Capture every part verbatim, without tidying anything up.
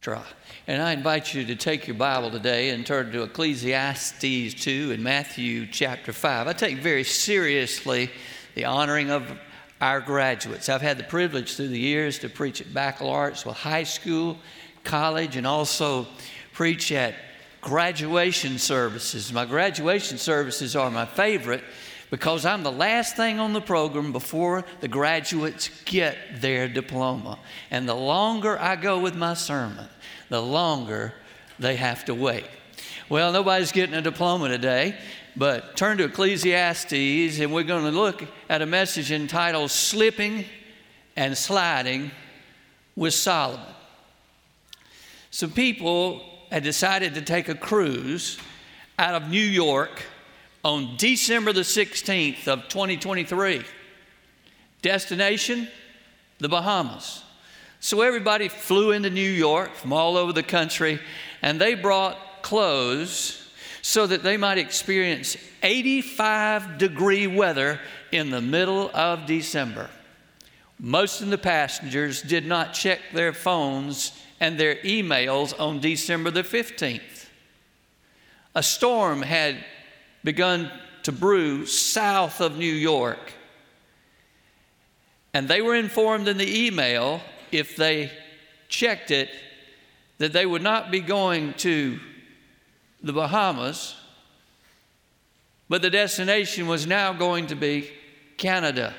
Try. And I invite you to take your Bible today and turn to Ecclesiastes two and Matthew chapter five. I take very seriously the honoring of our graduates. I've had the privilege through the years to preach at baccalaureates, well, high school, college, and also preach at graduation services. My graduation services are my favorite because I'm the last thing on the program before the graduates get their diploma. And the longer I go with my sermon, the longer they have to wait. Well, nobody's getting a diploma today, but turn to Ecclesiastes, and we're going to look at a message entitled Slipping and Sliding with Solomon. Some people had decided to take a cruise out of New York on December the sixteenth of twenty twenty-three. Destination, the Bahamas. So everybody flew into New York from all over the country, and they brought clothes so that they might experience eighty-five degree weather in the middle of December. Most of the passengers did not check their phones and their emails on December the fifteenth. A storm had begun to brew south of New York, and they were informed in the email, if they checked it, that they would not be going to the Bahamas, but the destination was now going to be Canada.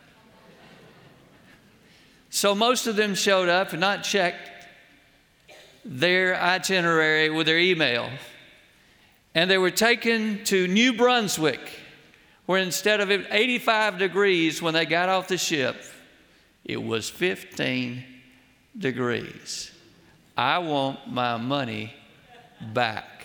So most of them showed up and not checked their itinerary with their email. And they were taken to New Brunswick, where instead of eighty-five degrees when they got off the ship, it was fifteen degrees. I want my money back.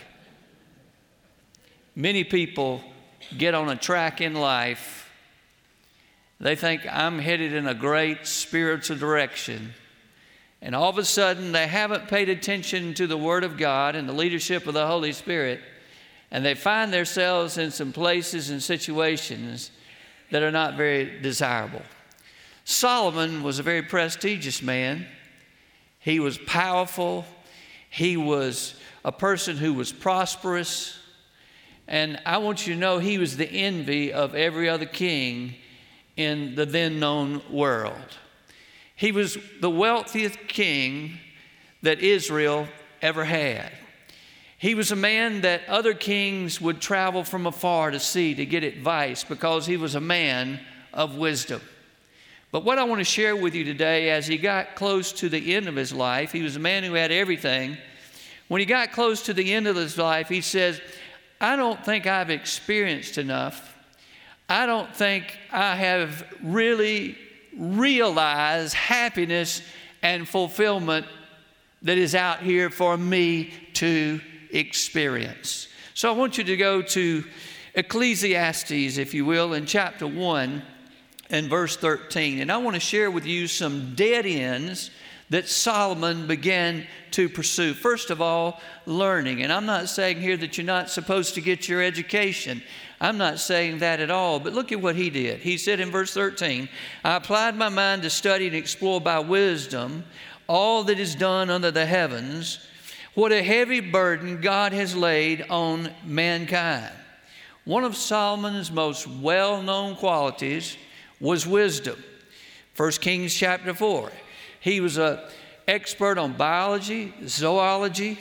Many people get on a track in life. They think I'm headed in a great spiritual direction. And all of a sudden, they haven't paid attention to the Word of God and the leadership of the Holy Spirit. And they find themselves in some places and situations that are not very desirable. Solomon was a very prestigious man. He was powerful. He was a person who was prosperous. And I want you to know he was the envy of every other king in the then known world. He was the wealthiest king that Israel ever had. He was a man that other kings would travel from afar to see to get advice because he was a man of wisdom. But what I want to share with you today, as he got close to the end of his life, he was a man who had everything. When he got close to the end of his life, he says, I don't think I've experienced enough. I don't think I have really realized happiness and fulfillment that is out here for me to experience. So I want you to go to Ecclesiastes, if you will, in chapter one and verse thirteen. And I want to share with you some dead ends that Solomon began to pursue. First of all, learning. And I'm not saying here that you're not supposed to get your education. I'm not saying that at all. But look at what he did. He said in verse thirteen, I applied my mind to study and explore by wisdom all that is done under the heavens. What a heavy burden God has laid on mankind. One of Solomon's most well-known qualities was wisdom. First Kings chapter four. He was an expert on biology, zoology,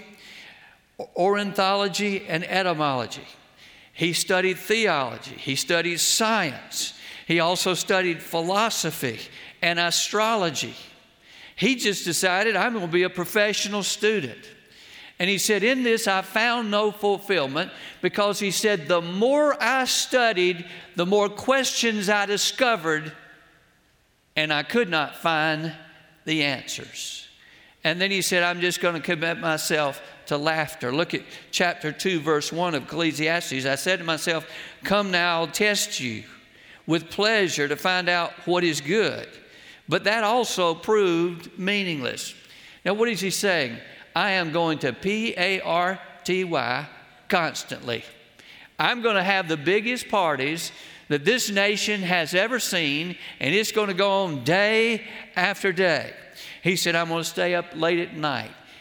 ornithology, and etymology. He studied theology. He studied science. He also studied philosophy and astrology. He just decided, I'm going to be a professional student. And he said, in this I found no fulfillment, because he said, the more I studied, the more questions I discovered, and I could not find the answers. And then he said, I'm just going to commit myself to laughter. Look at chapter two, verse one of Ecclesiastes. I said to myself, come now, I'll test you with pleasure to find out what is good. But that also proved meaningless. Now, what is he saying? I am going to P A R T Y constantly. I'm going to have the biggest parties that this nation has ever seen, and it's going to go on day after day. He said, I'm going to stay up late at night,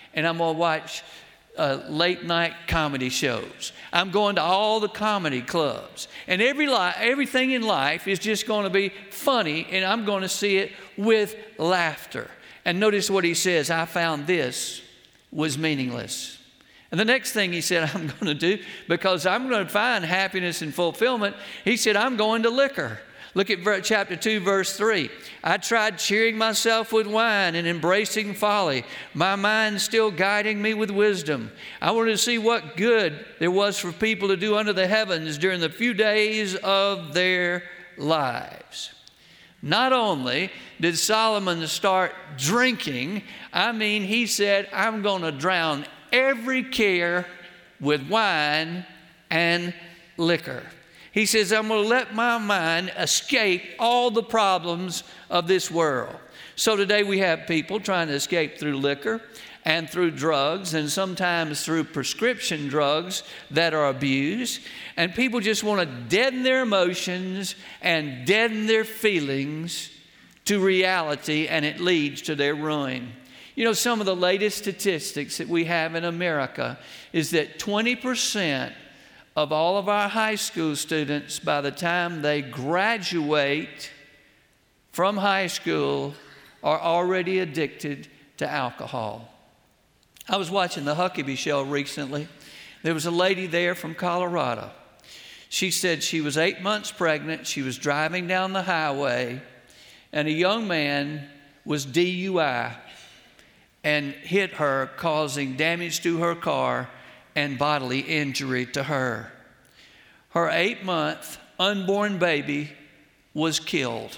and I'm going to watch uh, late night comedy shows. I'm going to all the comedy clubs. And every li- everything in life is just going to be funny, and I'm going to see it with laughter. And notice what he says, I found this was meaningless. And the next thing he said, I'm going to do, because I'm going to find happiness and fulfillment, he said, I'm going to liquor. Look at chapter two, verse three. I tried cheering myself with wine and embracing folly, my mind still guiding me with wisdom. I wanted to see what good there was for people to do under the heavens during the few days of their lives. Not only did Solomon start drinking, I mean, he said, I'm going to drown every care with wine and liquor. He says, I'm going to let my mind escape all the problems of this world. So today we have people trying to escape through liquor and through drugs, and sometimes through prescription drugs that are abused. And people just want to deaden their emotions and deaden their feelings to reality, and it leads to their ruin. You know, some of the latest statistics that we have in America is that twenty percent of all of our high school students, by the time they graduate from high school, are already addicted to alcohol. I was watching the Huckabee show recently. There was a lady there from Colorado. She said she was eight months pregnant. She was driving down the highway, and a young man was D U I and hit her, causing damage to her car and bodily injury to her. Her eight-month unborn baby was killed.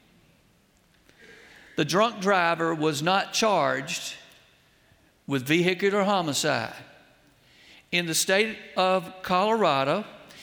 The drunk driver was not charged with vehicular homicide. In the state of Colorado,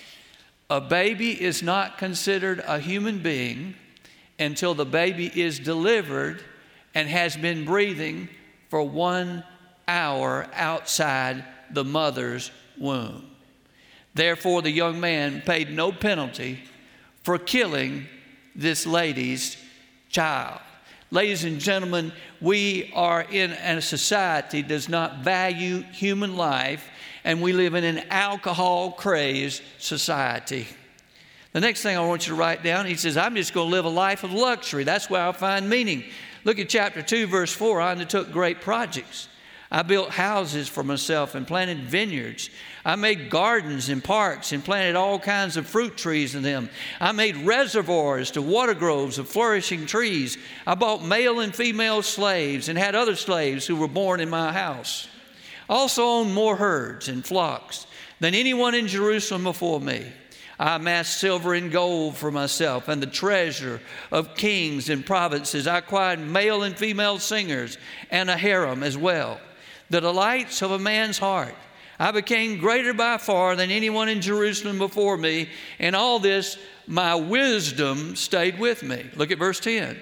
a baby is not considered a human being until the baby is delivered and has been breathing for one hour outside the mother's womb. Therefore, the young man paid no penalty for killing this lady's child. Ladies and gentlemen, we are in a society that does not value human life, and we live in an alcohol-crazed society. The next thing I want you to write down, he says, I'm just going to live a life of luxury. That's where I'll find meaning. Look at chapter two, verse four. I undertook great projects. I built houses for myself and planted vineyards. I made gardens and parks and planted all kinds of fruit trees in them. I made reservoirs to water groves of flourishing trees. I bought male and female slaves and had other slaves who were born in my house. I also owned more herds and flocks than anyone in Jerusalem before me. I amassed silver and gold for myself and the treasure of kings and provinces. I acquired male and female singers and a harem as well, the delights of a man's heart. I became greater by far than anyone in Jerusalem before me. And all this, my wisdom stayed with me. Look at verse ten.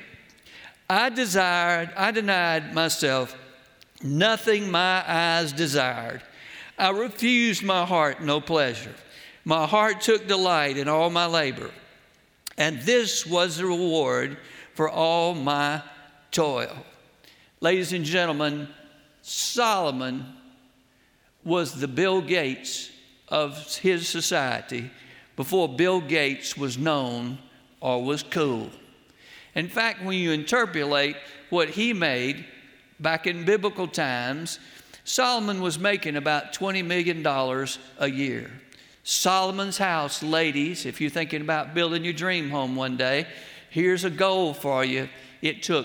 I desired, I denied myself nothing my eyes desired. I refused my heart no pleasure. My heart took delight in all my labor. And this was the reward for all my toil. Ladies and gentlemen, Solomon was the Bill Gates of his society before Bill Gates was known or was cool. In fact, when you interpolate what he made back in biblical times, Solomon was making about twenty million dollars a year. Solomon's house, ladies, if you're thinking about building your dream home one day, here's a goal for you. It took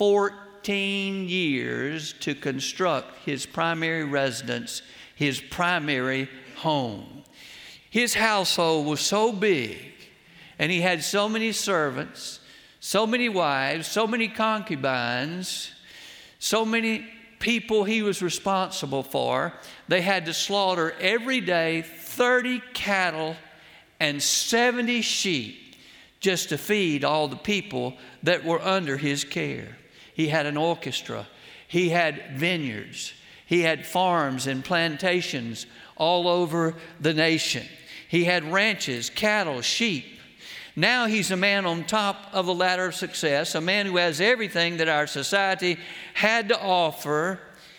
fourteen years to construct his primary residence, his primary home. His household was so big, and he had so many servants, so many wives, so many concubines, so many people he was responsible for. They had to slaughter every day thirty cattle and seventy sheep just to feed all the people that were under his care. He had an orchestra. He had vineyards. He had farms and plantations all over the nation. He had ranches, cattle, sheep. Now he's a man on top of the ladder of success, a man who has everything that our society had to offer.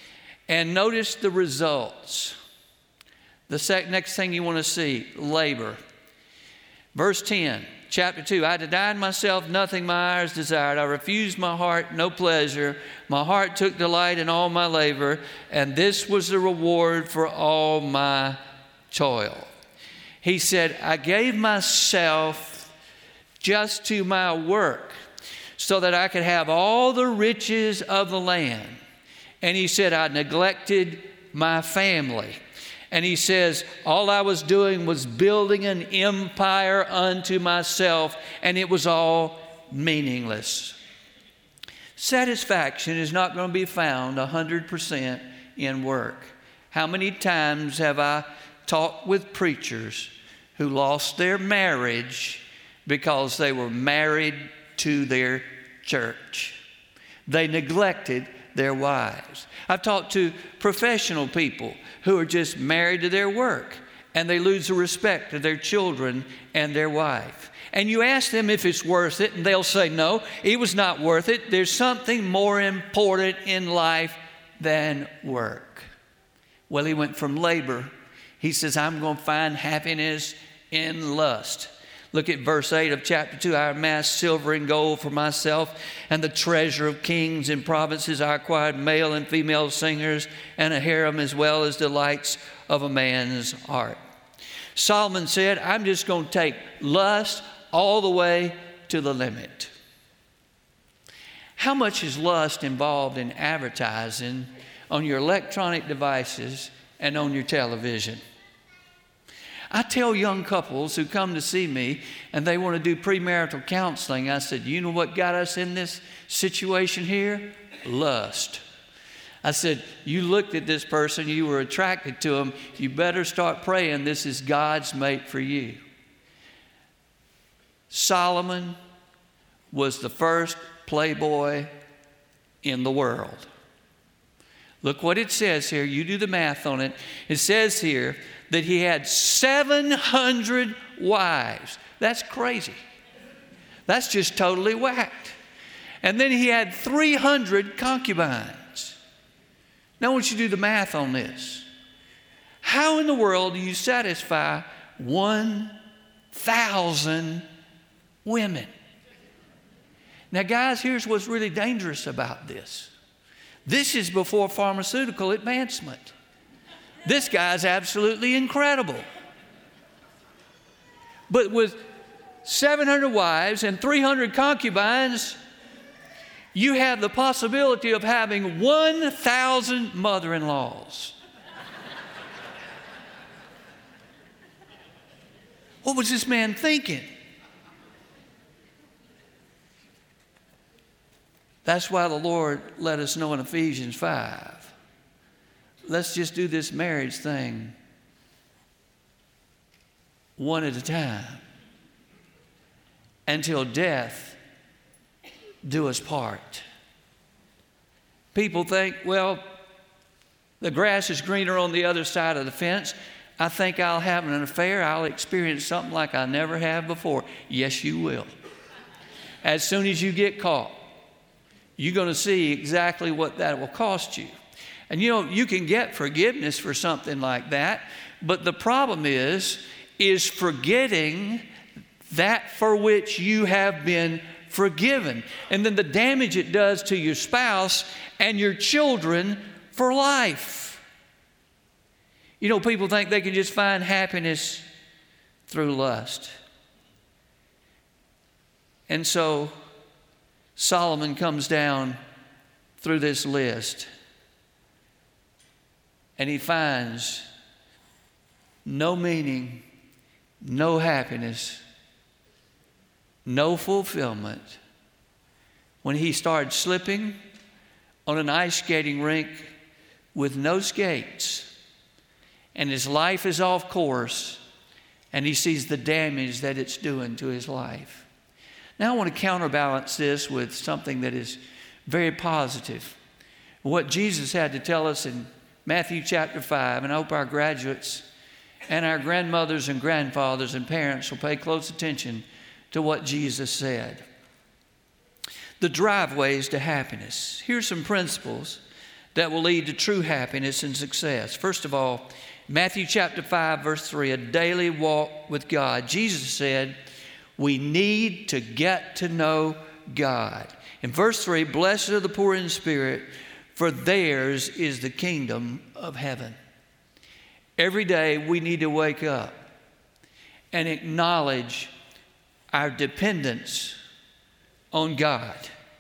And notice the results. The sec- next thing you want to see, labor. Verse ten, chapter two, I denied myself nothing my eyes desired. I refused my heart no pleasure. My heart took delight in all my labor, and this was the reward for all my toil. He said, I gave myself just to my work so that I could have all the riches of the land. And he said, I neglected my family. And he says, all I was doing was building an empire unto myself, and it was all meaningless. Satisfaction is not going to be found one hundred percent in work. How many times have I talked with preachers who lost their marriage because they were married to their church? They neglected their wives. I've talked to professional people who are just married to their work, and they lose the respect of their children and their wife. And you ask them if it's worth it, and they'll say, no, it was not worth it. There's something more important in life than work. Well, he went from labor. He says, I'm going to find happiness in lust. Look at verse eight of chapter two. I amassed silver and gold for myself, and the treasure of kings and provinces. I acquired male and female singers, and a harem, as well as delights of a man's heart. Solomon said, I'm just going to take lust all the way to the limit. How much is lust involved in advertising on your electronic devices and on your television? I tell young couples who come to see me and they want to do premarital counseling, I said, you know what got us in this situation here? Lust. I said, you looked at this person, you were attracted to him, you better start praying this is God's mate for you. Solomon was the first playboy in the world. Look what it says here. You do the math on it. It says here that he had seven hundred wives. That's crazy. That's just totally whacked. And then he had three hundred concubines. Now I want you to do the math on this. How in the world do you satisfy one thousand women? Now guys, here's what's really dangerous about this. This is before pharmaceutical advancement. This guy's absolutely incredible. But with seven hundred wives and three hundred concubines, you have the possibility of having one thousand mother-in-laws. What was this man thinking? That's why the Lord let us know in Ephesians five. Let's just do this marriage thing one at a time until death do us part. People think, well, the grass is greener on the other side of the fence. I think I'll have an affair. I'll experience something like I never have before. Yes, you will. As soon as you get caught, you're going to see exactly what that will cost you. And you know, you can get forgiveness for something like that, but the problem is, is forgetting that for which you have been forgiven. And then the damage it does to your spouse and your children for life. You know, people think they can just find happiness through lust. And so Solomon comes down through this list and he finds no meaning, no happiness, no fulfillment when he started slipping on an ice skating rink with no skates, and his life is off course, and he sees the damage that it's doing to his life. Now I want to counterbalance this with something that is very positive. What Jesus had to tell us in Matthew chapter five, and I hope our graduates and our grandmothers and grandfathers and parents will pay close attention to what Jesus said. The driveways to happiness. Here's some principles that will lead to true happiness and success. First of all, Matthew chapter five, verse three, a daily walk with God. Jesus said, we need to get to know God. In verse three, blessed are the poor in spirit, for theirs is the kingdom of heaven. Every day we need to wake up and acknowledge our dependence on God.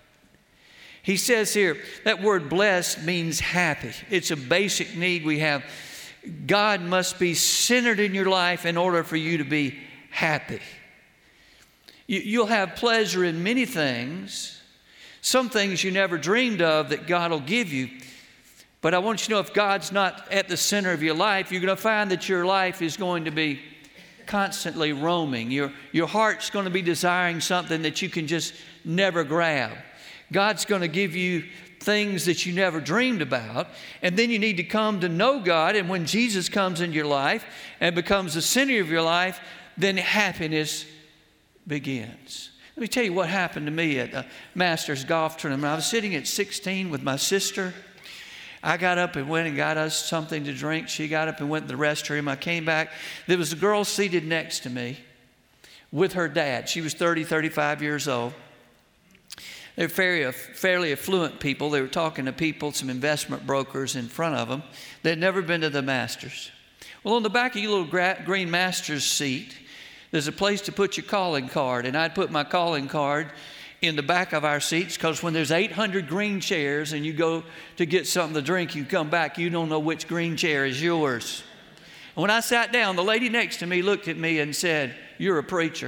He says here, that word blessed means happy. It's a basic need we have. God must be centered in your life in order for you to be happy. You, you'll have pleasure in many things, some things you never dreamed of that God will give you. But I want you to know, if God's not at the center of your life, you're going to find that your life is going to be constantly roaming. Your, your heart's going to be desiring something that you can just never grab. God's going to give you things that you never dreamed about, and then you need to come to know God. And when Jesus comes into your life and becomes the center of your life, then happiness begins. Let me tell you what happened to me at the Masters Golf Tournament. I was sitting at sixteen with my sister. I got up and went and got us something to drink. She got up and went to the restroom. I came back. There was a girl seated next to me with her dad. She was thirty, thirty-five years old. They're fairly, fairly affluent people. They were talking to people, some investment brokers in front of them. They'd never been to the Masters. Well, on the back of your little gra- green Masters seat, there's a place to put your calling card. And I'd put my calling card in the back of our seats, because when there's eight hundred green chairs and you go to get something to drink, you come back, you don't know which green chair is yours. And when I sat down, the lady next to me looked at me and said, "You're a preacher."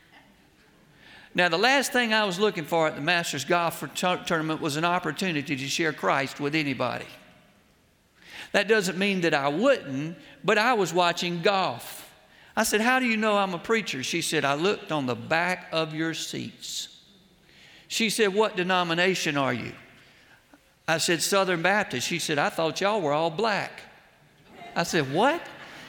Now, the last thing I was looking for at the Masters Golf Tournament was an opportunity to share Christ with anybody. That doesn't mean that I wouldn't, but I was watching golf. I said, "How do you know I'm a preacher?" She said, "I looked on the back of your seats." She said, "What denomination are you?" I said, "Southern Baptist." She said, "I thought y'all were all black." I said, "What?"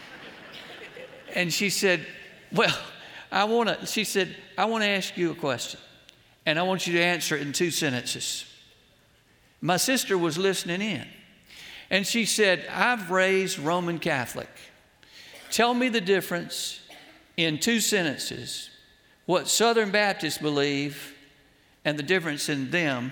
And she said, "Well, I want to," she said, "I want to ask you a question, and I want you to answer it in two sentences." My sister was listening in, and she said, "I've raised Roman Catholic. Tell me the difference in two sentences, what Southern Baptists believe and the difference in them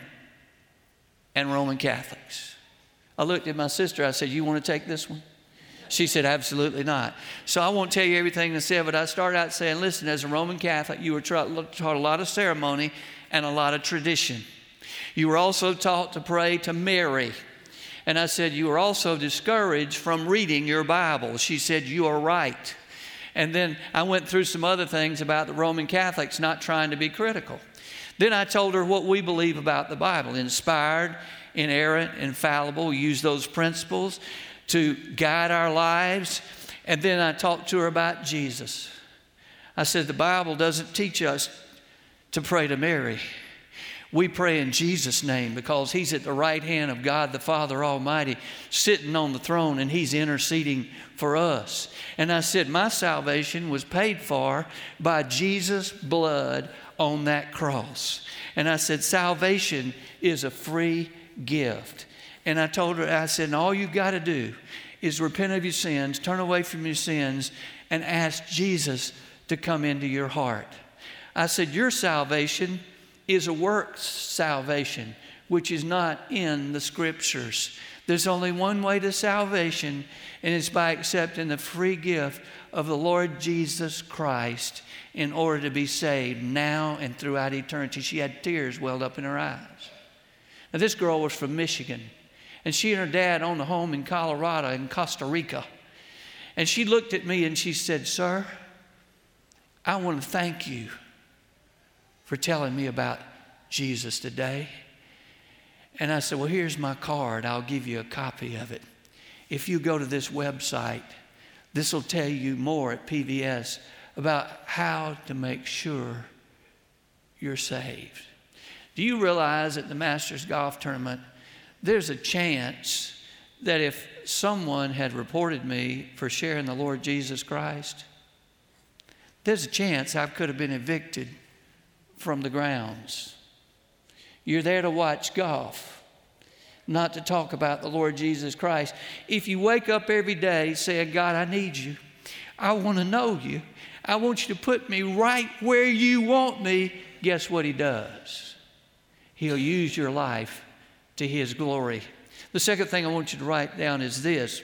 and Roman Catholics." I looked at my sister. I said, "You want to take this one?" She said, "Absolutely not." So I won't tell you everything I said, but I started out saying, listen, as a Roman Catholic, you were taught a lot of ceremony and a lot of tradition. You were also taught to pray to Mary. And I said, you were also discouraged from reading your Bible. She said, "You are right." And then I went through some other things about the Roman Catholics, not trying to be critical. Then I told her what we believe about the Bible: inspired, inerrant, infallible. We use those principles to guide our lives. And then I talked to her about Jesus. I said, the Bible doesn't teach us to pray to Mary. We pray in Jesus' name, because he's at the right hand of God the Father Almighty, sitting on the throne, and he's interceding for us. And I said, my salvation was paid for by Jesus' blood on that cross. And I said, salvation is a free gift. And I told her, I said, and all you've got to do is repent of your sins, turn away from your sins, and ask Jesus to come into your heart. I said, your salvation is a works salvation, which is not in the Scriptures. There's only one way to salvation, and it's by accepting the free gift of the Lord Jesus Christ in order to be saved now and throughout eternity. She had tears welled up in her eyes. Now, this girl was from Michigan, and she and her dad owned a home in Colorado and Costa Rica. And she looked at me and she said, "Sir, I want to thank you for telling me about Jesus today." And I said, well, here's my card. I'll give you a copy of it. If you go to this website, this will tell you more at P V S about how to make sure you're saved. Do you realize at the Masters Golf Tournament, there's a chance that if someone had reported me for sharing the Lord Jesus Christ, there's a chance I could have been evicted from the grounds. You're there to watch golf. not to talk about the Lord Jesus Christ. If you wake up every day saying, God, I need you. I want to know you. I want you to put me right where you want me. Guess what he does? He'll use your life to his glory. The second thing I want you to write down is this.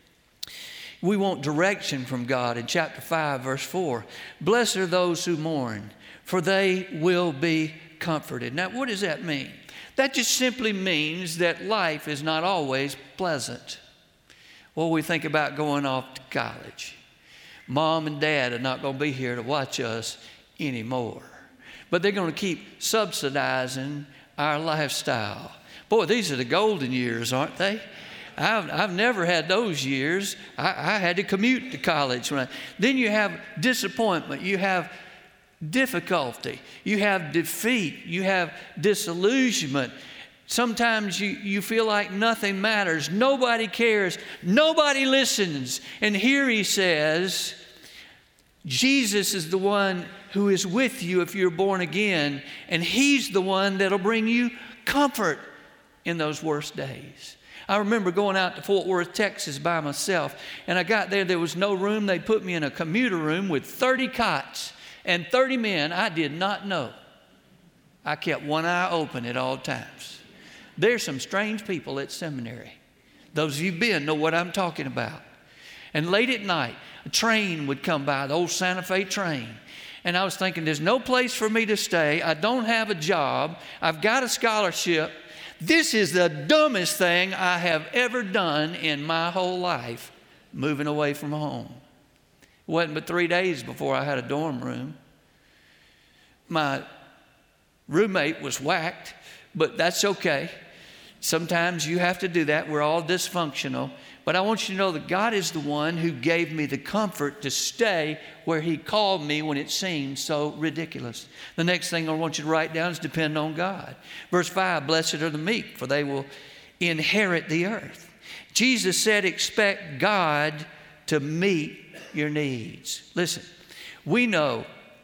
We want direction from God in chapter five, verse four. Blessed are those who mourn, for they will be comforted. Now, what does that mean? That just simply means that life is not always pleasant. Well, we think about going off to college. Mom and Dad are not going to be here to watch us anymore. But they're going to keep subsidizing our lifestyle. Boy, these are the golden years, aren't they? I've, I've never had those years. I, I had to commute to college. When I, then you have disappointment. You have difficulty. You have defeat. You have disillusionment. Sometimes you, you feel like nothing matters. Nobody cares. Nobody listens. And here he says, Jesus is the one who is with you if you're born again. And he's the one that'll bring you comfort in those worst days. I remember going out to Fort Worth, Texas by myself. And I got there, there was no room. They put me in a commuter room with thirty cots and thirty men I did not know. I kept one eye open at all times. There's some strange people at seminary. Those of you who've been know what I'm talking about. And late at night, a train would come by, the old Santa Fe train. And I was thinking, there's no place for me to stay. I don't have a job. I've got a scholarship. This is the dumbest thing I have ever done in my whole life, moving away from home. It wasn't but three days before I had a dorm room. My roommate was whacked, but that's okay. Sometimes you have to do that. We're all dysfunctional. But I want you to know that God is the one who gave me the comfort to stay where he called me when it seemed so ridiculous. The next thing I want you to write down is depend on God. Verse five, blessed are the meek, for they will inherit the earth. Jesus said, expect God to meet your needs. Listen, we know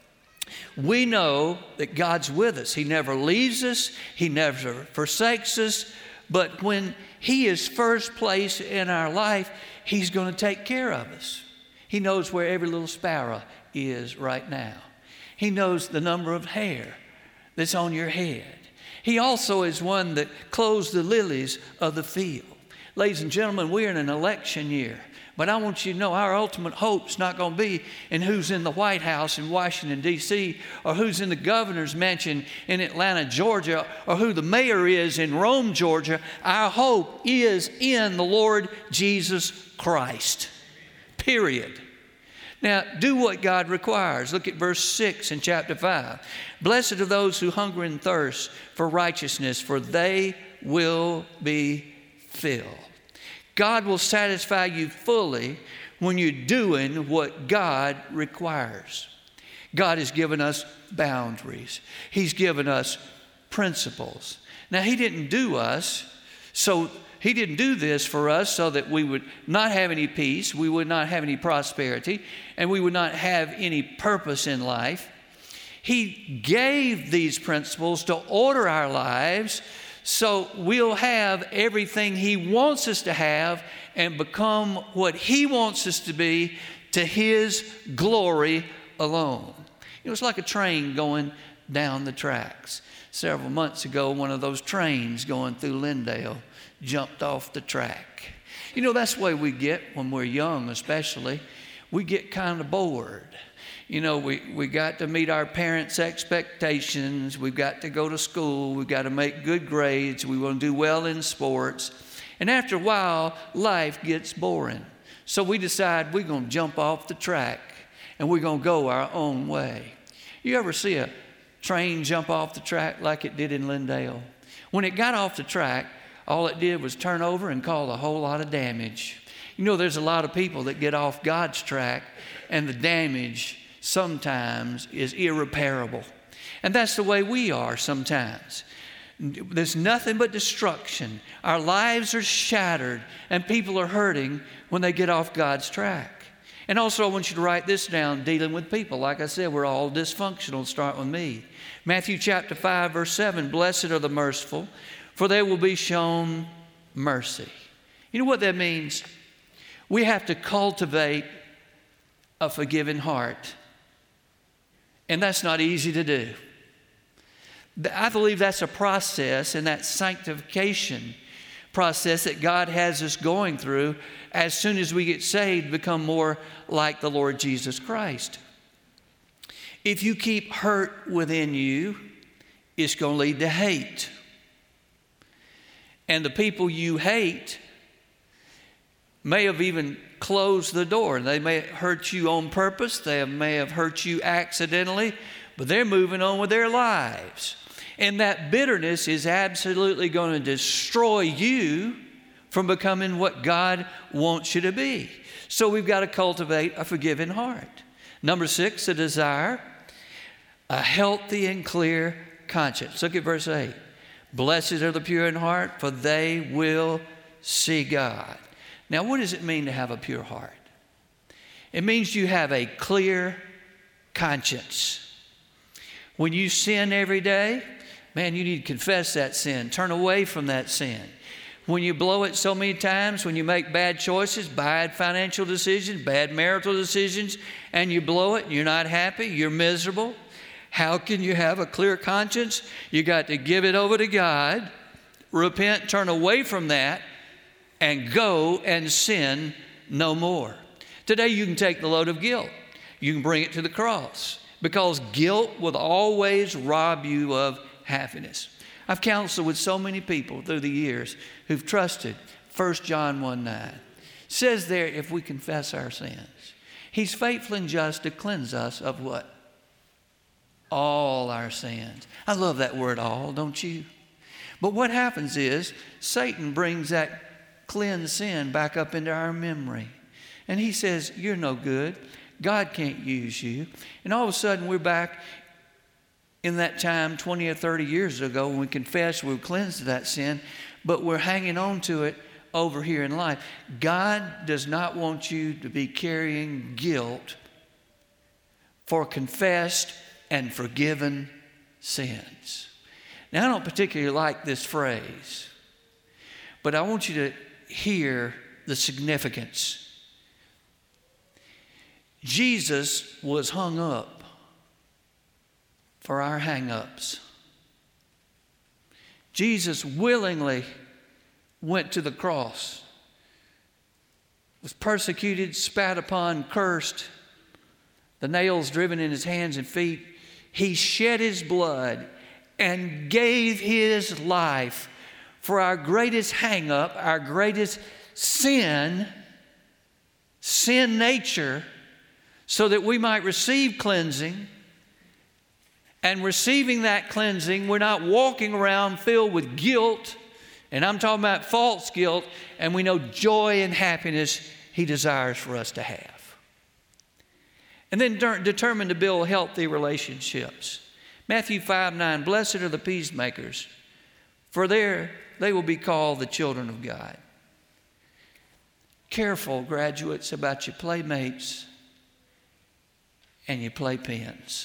We know that God's with us. He never leaves us. He never forsakes us. But when he is first place in our life, he's going to take care of us. He knows where every little sparrow is right now. He knows the number of hair that's on your head. He also is one that clothes the lilies of the field. Ladies and gentlemen, we're in an election year. But I want you to know our ultimate hope's not going to be in who's in the White House in Washington, D C, or who's in the governor's mansion in Atlanta, Georgia, or who the mayor is in Rome, Georgia. Our hope is in the Lord Jesus Christ. Period. Now, do what God requires. Look at verse six in chapter five. Blessed are those who hunger and thirst for righteousness, for they will be filled. God will satisfy you fully when you're doing what God requires. God has given us boundaries. He's given us principles. Now, he didn't do us, so he didn't do this for us so that we would not have any peace, we would not have any prosperity, and we would not have any purpose in life. He gave these principles to order our lives so we'll have everything he wants us to have and become what he wants us to be to his glory alone. It was like a train going down the tracks. Several months ago, one of those trains going through Lindale jumped off the track. You know, that's the way we get when we're young especially. We get kind of bored. You know, we, we got to meet our parents' expectations. We've got to go to school. We've got to make good grades. We want to do well in sports. And after a while, life gets boring. So we decide we're going to jump off the track and we're going to go our own way. You ever see a train jump off the track like it did in Lindale? When it got off the track, all it did was turn over and cause a whole lot of damage. You know, there's a lot of people that get off God's track and the damage sometimes is irreparable. And that's the way we are sometimes. There's nothing but destruction. Our lives are shattered and people are hurting when they get off God's track. And also I want you to write this down, dealing with people. Like I said, we're all dysfunctional. Start with me. Matthew chapter five, verse seven, blessed are the merciful, for they will be shown mercy. You know what that means? We have to cultivate a forgiving heart. And that's not easy to do. I believe that's a process, and that sanctification process that God has us going through as soon as we get saved, become more like the Lord Jesus Christ. If you keep hurt within you, it's going to lead to hate. And the people you hate may have even closed the door. They may hurt you on purpose. They may have hurt you accidentally, but they're moving on with their lives. And that bitterness is absolutely going to destroy you from becoming what God wants you to be. So we've got to cultivate a forgiving heart. Number six, a desire, a healthy and clear conscience. Look at verse eight. Blessed are the pure in heart, for they will see God. Now, what does it mean to have a pure heart? It means you have a clear conscience. When you sin every day, man, you need to confess that sin. Turn away from that sin. When you blow it so many times, when you make bad choices, bad financial decisions, bad marital decisions, and you blow it, you're not happy, you're miserable. How can you have a clear conscience? You got to give it over to God, repent, turn away from that, and go and sin no more. Today you can take the load of guilt. You can bring it to the cross, because guilt will always rob you of happiness. I've counseled with so many people through the years who've trusted First John one nine. It says there, if we confess our sins, He's faithful and just to cleanse us of what? All our sins. I love that word all, don't you? But what happens is Satan brings that cleansed sin back up into our memory. And he says, you're no good. God can't use you. And all of a sudden we're back in that time twenty or thirty years ago when we confessed, we were cleansed of that sin, but we're hanging on to it over here in life. God does not want you to be carrying guilt for confessed and forgiven sins. Now, I don't particularly like this phrase, but I want you to hear the significance. Jesus was hung up for our hang-ups. Jesus willingly went to the cross, was persecuted, spat upon, cursed, the nails driven in his hands and feet. He shed his blood and gave his life for our greatest hang-up, our greatest sin, sin nature, so that we might receive cleansing. And receiving that cleansing, we're not walking around filled with guilt, and I'm talking about false guilt, and we know joy and happiness He desires for us to have. And then de- determined to build healthy relationships. Matthew five nine, blessed are the peacemakers, for there they will be called the children of God. Careful, graduates, about your playmates and your playpens.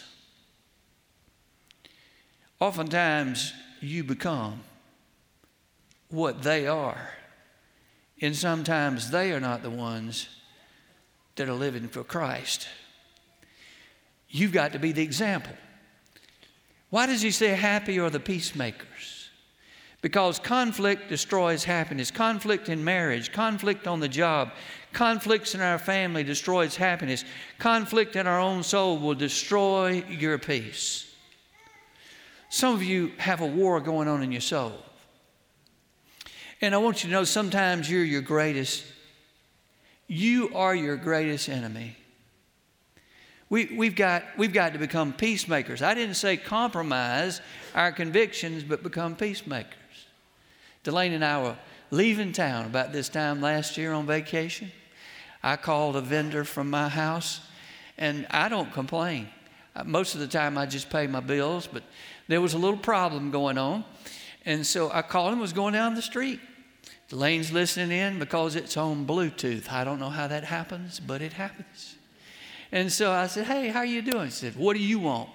Oftentimes, you become what they are. And sometimes they are not the ones that are living for Christ. You've got to be the example. Why does he say happy are the peacemakers? Because conflict destroys happiness. Conflict in marriage, conflict on the job, conflicts in our family destroys happiness. Conflict in our own soul will destroy your peace. Some of you have a war going on in your soul. And I want you to know sometimes you're your greatest, you are your greatest enemy. We, we've got, we've got to become peacemakers. I didn't say compromise our convictions, but become peacemakers. Delaney and I were leaving town about this time last year on vacation. I called a vendor from my house, and I don't complain. Most of the time I just pay my bills, but there was a little problem going on. And so I called him, was going down the street. Delaney's listening in because it's on Bluetooth. I don't know how that happens, but it happens. And so I said, hey, how you doing? He said, what do you want?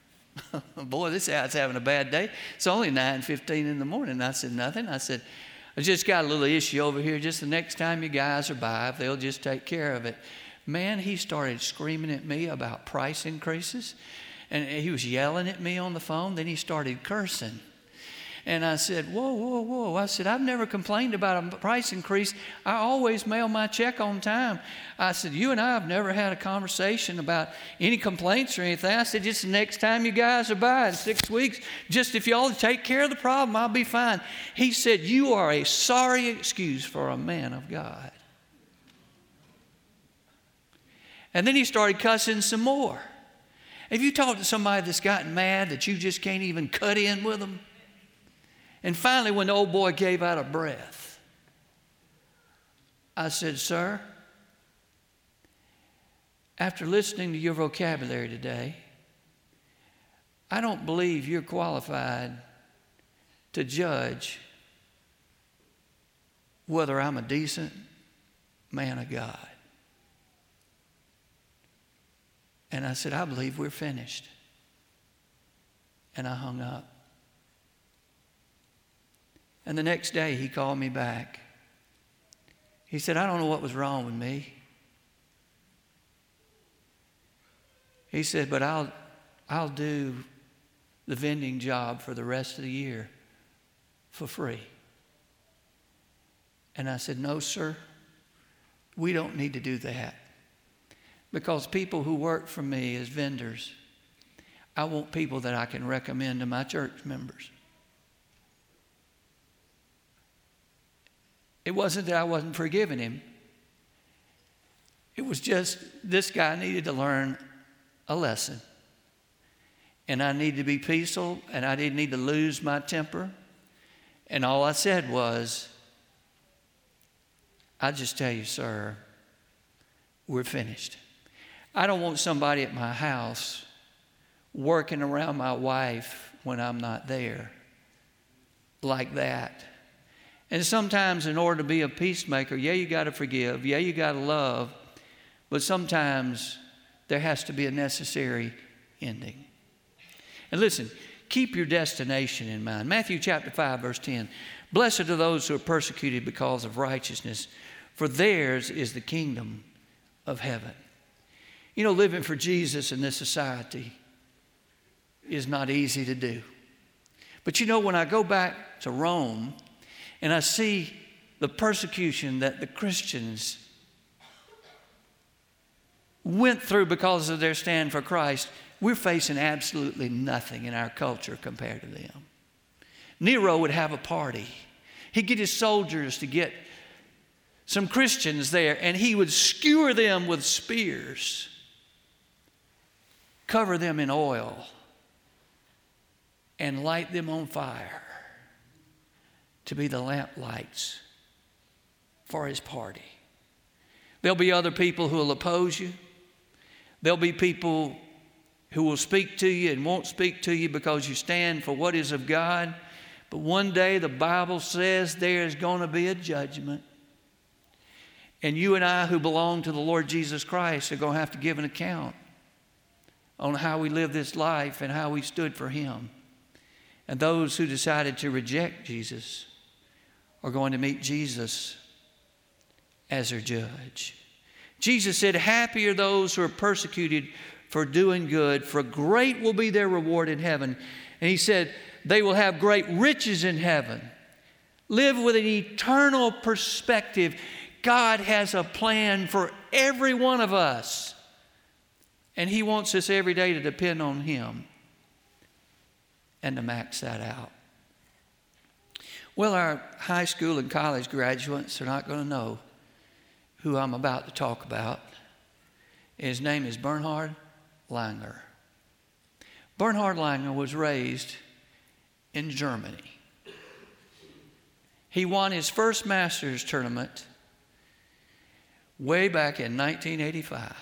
Boy, this out's having a bad day. It's only nine fifteen in the morning. I said, nothing. I said, I just got a little issue over here. Just the next time you guys are by, if they'll just take care of it. Man, he started screaming at me about price increases. And he was yelling at me on the phone. Then he started cursing. And I said, whoa, whoa, whoa. I said, I've never complained about a price increase. I always mail my check on time. I said, you and I have never had a conversation about any complaints or anything. I said, just the next time you guys are by in six weeks, just if y'all take care of the problem, I'll be fine. He said, you are a sorry excuse for a man of God. And then he started cussing some more. Have you talked to somebody that's gotten mad that you just can't even cut in with them? And finally, when the old boy gave out a breath, I said, sir, after listening to your vocabulary today, I don't believe you're qualified to judge whether I'm a decent man of God. And I said, I believe we're finished. And I hung up. And the next day he called me back. He said, I don't know what was wrong with me. He said, but I'll, I'll do the vending job for the rest of the year for free. And I said, no, sir, we don't need to do that. Because people who work for me as vendors, I want people that I can recommend to my church members. It wasn't that I wasn't forgiving him. It was just this guy needed to learn a lesson. And I needed to be peaceful, and I didn't need to lose my temper. And all I said was, I just tell you, sir, we're finished. I don't want somebody at my house working around my wife when I'm not there like that. And sometimes in order to be a peacemaker, yeah, you got to forgive. Yeah, you got to love. But sometimes there has to be a necessary ending. And listen, keep your destination in mind. Matthew chapter five, verse ten. Blessed are those who are persecuted because of righteousness, for theirs is the kingdom of heaven. You know, living for Jesus in this society is not easy to do. But you know, when I go back to Rome, and I see the persecution that the Christians went through because of their stand for Christ, we're facing absolutely nothing in our culture compared to them. Nero would have a party. He'd get his soldiers to get some Christians there, and he would skewer them with spears, cover them in oil, and light them on fire to be the lamplights for his party. There'll be other people who will oppose you. There'll be people who will speak to you and won't speak to you because you stand for what is of God. But one day the Bible says there is going to be a judgment. And you and I who belong to the Lord Jesus Christ are going to have to give an account on how we live this life and how we stood for him. And those who decided to reject Jesus are going to meet Jesus as their judge. Jesus said, happy are those who are persecuted for doing good, for great will be their reward in heaven. And he said, they will have great riches in heaven. Live with an eternal perspective. God has a plan for every one of us. And he wants us every day to depend on him and to max that out. Well, our high school and college graduates are not going to know who I'm about to talk about. His name is Bernhard Langer. Bernhard Langer was raised in Germany. He won his first Masters tournament way back in nineteen eighty-five.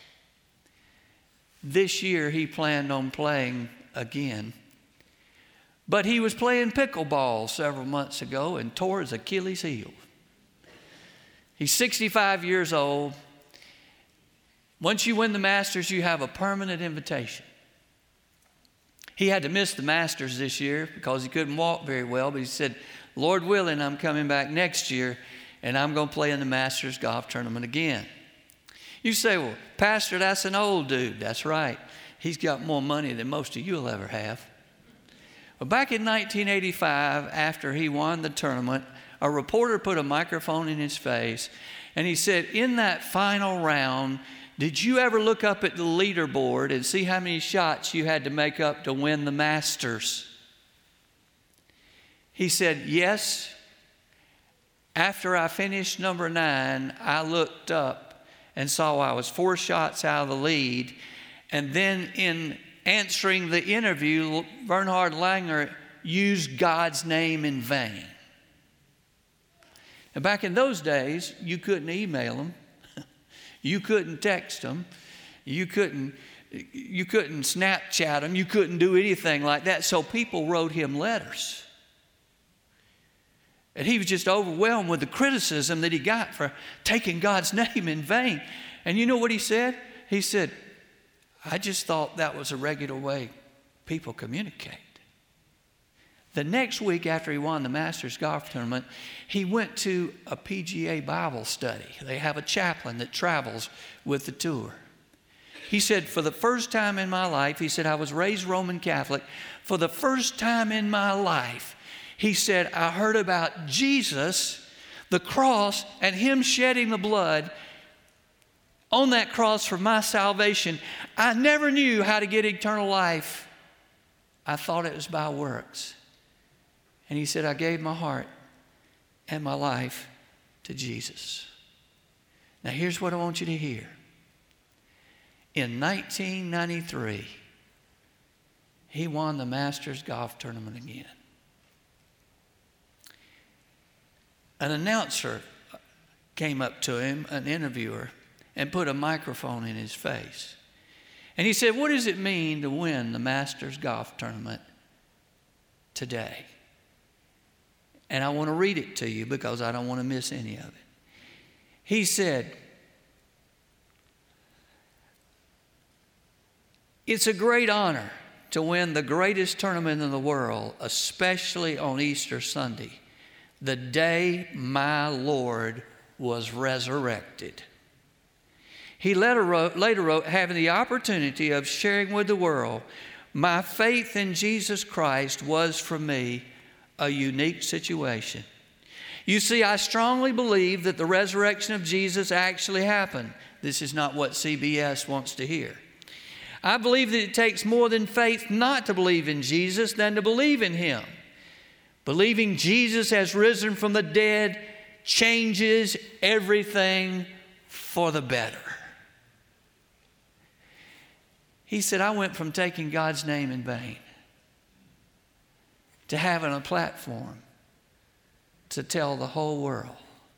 This year he planned on playing again. But he was playing pickleball several months ago and tore his Achilles heel. He's sixty-five years old. Once you win the Masters, you have a permanent invitation. He had to miss the Masters this year because he couldn't walk very well, but he said, Lord willing, I'm coming back next year, and I'm going to play in the Masters golf tournament again. You say, well, Pastor, that's an old dude. That's right. He's got more money than most of you will ever have. Well, back in nineteen eighty-five, after he won the tournament, a reporter put a microphone in his face, and he said, in that final round, did you ever look up at the leaderboard and see how many shots you had to make up to win the Masters? He said, yes. After I finished number nine, I looked up and saw I was four shots out of the lead. And then in answering the interview, Bernhard Langer used God's name in vain. And back in those days, you couldn't email them. You couldn't text them. You couldn't, you couldn't Snapchat them. You couldn't do anything like that. So people wrote him letters. And he was just overwhelmed with the criticism that he got for taking God's name in vain. And you know what he said? He said, I just thought that was a regular way people communicate. The next week after he won the Masters golf tournament, he went to a P G A Bible study. They have a chaplain that travels with the tour. He said, for the first time in my life, he said, I was raised Roman Catholic. For the first time in my life, he said, I heard about Jesus, the cross, and him shedding the blood on that cross for my salvation. I never knew how to get eternal life. I thought it was by works. And he said, I gave my heart and my life to Jesus. Now here's what I want you to hear. In nineteen ninety-three, he won the Masters golf tournament again. An announcer came up to him, an interviewer, and put a microphone in his face. And he said, what does it mean to win the Masters golf tournament today? And I want to read it to you because I don't want to miss any of it. He said, it's a great honor to win the greatest tournament in the world, especially on Easter Sunday, the day my Lord was resurrected. He later wrote, later wrote, having the opportunity of sharing with the world, my faith in Jesus Christ was for me a unique situation. You see, I strongly believe that the resurrection of Jesus actually happened. This is not what C B S wants to hear. I believe that it takes more than faith not to believe in Jesus than to believe in him. Believing Jesus has risen from the dead changes everything for the better. He said, I went from taking God's name in vain to having a platform to tell the whole world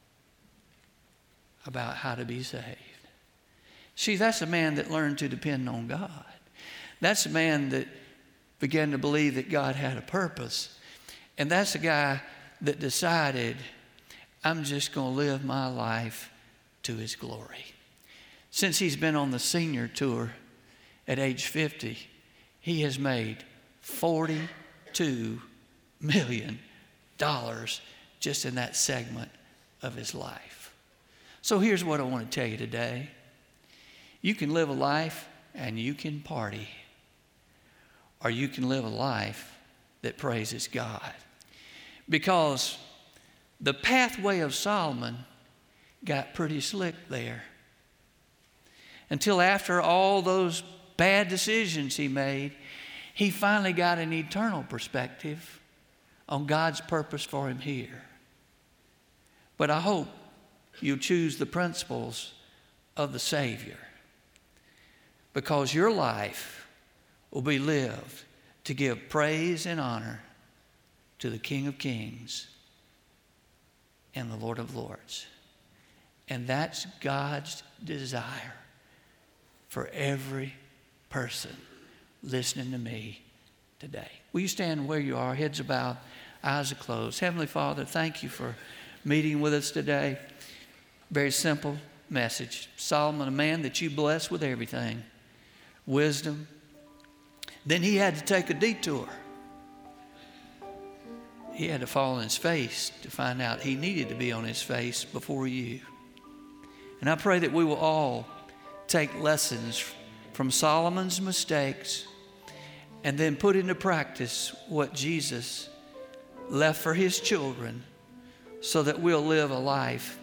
about how to be saved. See, that's a man that learned to depend on God. That's a man that began to believe that God had a purpose. And that's a guy that decided, I'm just going to live my life to his glory. Since he's been on the senior tour at age fifty, he has made forty-two million dollars just in that segment of his life. So here's what I want to tell you today. You can live a life and you can party, or you can live a life that praises God. Because the pathway of Solomon got pretty slick there. Until after all those bad decisions he made, he finally got an eternal perspective on God's purpose for him here. But I hope you'll choose the principles of the Savior, because your life will be lived to give praise and honor to the King of Kings and the Lord of Lords. And that's God's desire for every person listening to me today. Will you stand where you are, heads bowed, eyes are closed. Heavenly Father, thank you for meeting with us today. Very simple message. Solomon, a man that you blessed with everything: wisdom, Then he had to take a detour. He had to fall on his face to find out he needed to be on his face before you. And I pray that we will all take lessons from Solomon's mistakes and then put into practice what Jesus left for his children, so that we'll live a life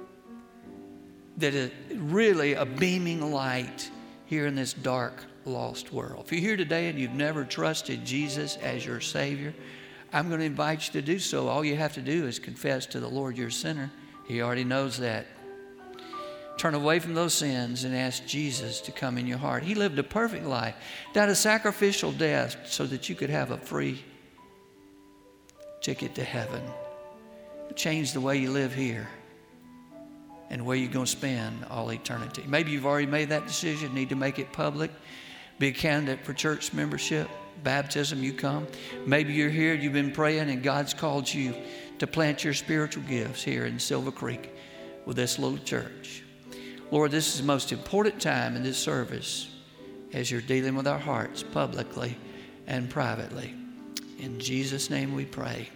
that is really a beaming light here in this dark, lost world. If you're here today and you've never trusted Jesus as your Savior, I'm going to invite you to do so. All you have to do is confess to the Lord you're a sinner. He already knows that. Turn away from those sins and ask Jesus to come in your heart. He lived a perfect life, died a sacrificial death so that you could have a free ticket to heaven. Change the way you live here and where you're going to spend all eternity. Maybe you've already made that decision, need to make it public. Be a candidate for church membership, baptism, you come. Maybe you're here, you've been praying, and God's called you to plant your spiritual gifts here in Silver Creek with this little church. Lord, this is the most important time in this service as you're dealing with our hearts publicly and privately. In Jesus' name we pray.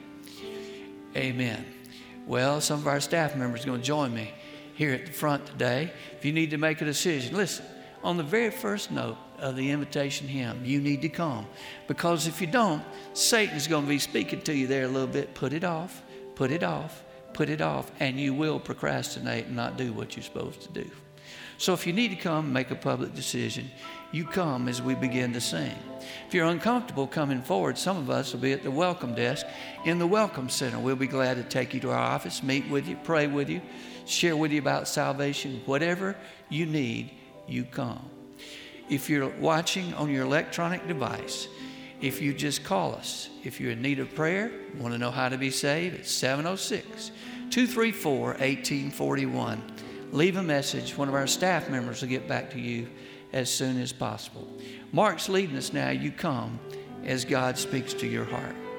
Amen. Well, some of our staff members are going to join me here at the front today. If you need to make a decision, listen, on the very first note of the invitation hymn, you need to come. Because if you don't, Satan's going to be speaking to you there a little bit. Put it off, put it off, put it off, and you will procrastinate and not do what you're supposed to do. So if you need to come, make a public decision. You come as we begin to sing. If you're uncomfortable coming forward, some of us will be at the welcome desk in the Welcome Center. We'll be glad to take you to our office, meet with you, pray with you, share with you about salvation. Whatever you need, you come. If you're watching on your electronic device, if you just call us, if you're in need of prayer, want to know how to be saved, it's seven oh six, two three four, one eight four one. Leave a message. One of our staff members will get back to you as soon as possible. Mark's leading us now. You come as God speaks to your heart.